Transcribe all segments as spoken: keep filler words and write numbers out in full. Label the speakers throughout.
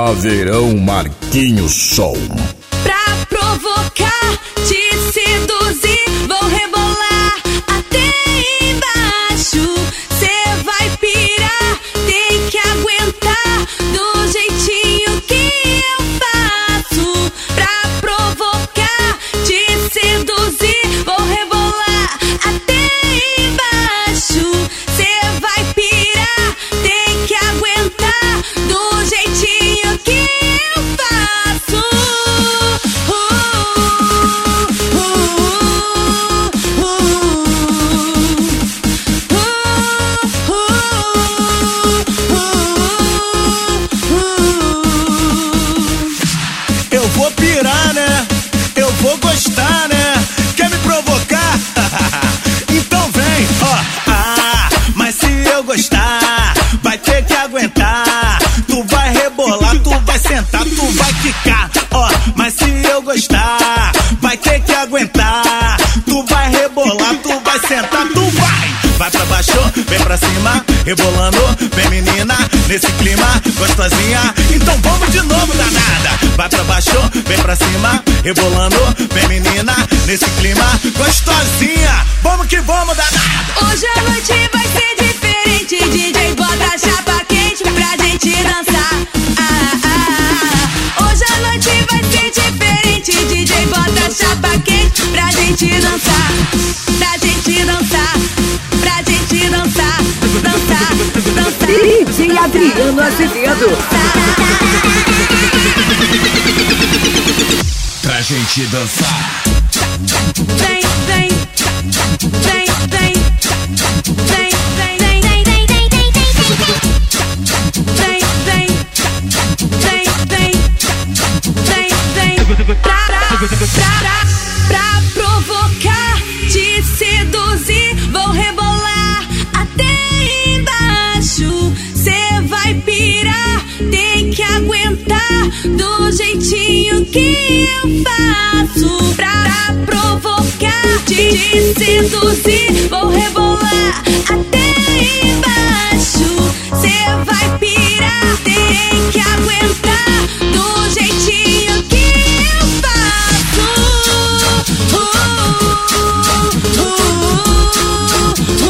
Speaker 1: Caveirão Marquinhos Som.
Speaker 2: Pra provocar, te seduzir, vou rebolar até embaixo. Cê vai pirar, tem que aguentar do jeitinho que eu faço. Pra provocar, te seduzir, vou rebolar até embaixo. Cê vai pirar, tem que aguentar do jeitinho que eu faço. Uh, uh, uh, uh, uh, uh, uh, uh.
Speaker 3: Eu vou pirar, né? Eu vou gostar, né? Quer me provocar? Então vem, ó. Ah, mas se eu gostar, vai ter que aguentar. Tu vai rebolar, tu vai sentar, tu vai quicar. Ó, mas se eu gostar, vai ter que aguentar. Tu vai rebolar, tu vai sentar, tu vai. Vai pra baixo, vem pra cima, rebolando, vem menina, nesse clima, gostosinha. Então vamos de novo, danada. Vai pra baixo, vem pra cima, rebolando, vem menina, nesse clima, gostosinha. Vamos que vamos, danada.
Speaker 2: Hoje a noite vai ser diferente. D J bota a chapa quente pra gente dançar. Ah, ah, ah. Hoje a noite vai ser diferente. D J bota a chapa quente pra gente dançar. Pra gente dançar. Pra gente dançar. Dançar, dançar.
Speaker 4: D J Adriano Azevedo.
Speaker 1: Pra gente dançar.
Speaker 2: Vem, vem. Vem, vem. Vem, vem, vem, vem, vem, vem, vem, vem, vem, vem, vem, vem, vem, vem, pra, pra, pra, pra provocar, te seduzir, vou rebolar até embaixo. Cê vai pirar, tem que aguentar do jeitinho que eu faço. Pra, pra provocar, te seduzir, vou rebolar até embaixo. Cê vai pirar, tem que aguentar do jeitinho que eu faço. Uh, uh, uh, uh, uh,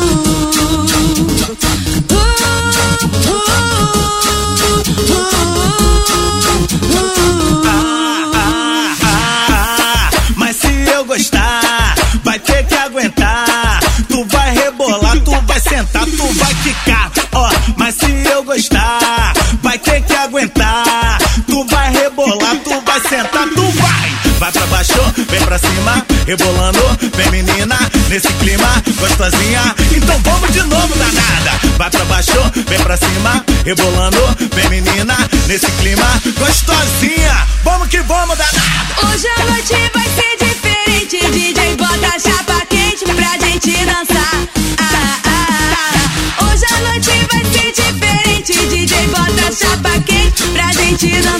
Speaker 2: uh, uh.
Speaker 3: Ah, ah, ah, ah. Mas se eu gostar, vai ter que aguentar. Tu vai rebolar, tu vai sentar, tu vai quicar. Ó, mas se eu gostar, vai ter que aguentar. Tu vai rebolar, tu vai sentar, tu vai. Vai pra baixo, vem pra cima, rebolando, vem menina, nesse clima, gostosinha. Então vamos de novo, danada. Vai pra baixo, vem pra cima, rebolando, vem menina, nesse clima, gostosinha. Vamos que vamos, danada.
Speaker 2: Hoje a noite vai ser diferente. D J bota a chapa quente pra gente dançar. Ah, ah, ah. Hoje a noite vai ser diferente. D J bota a chapa quente pra gente dançar.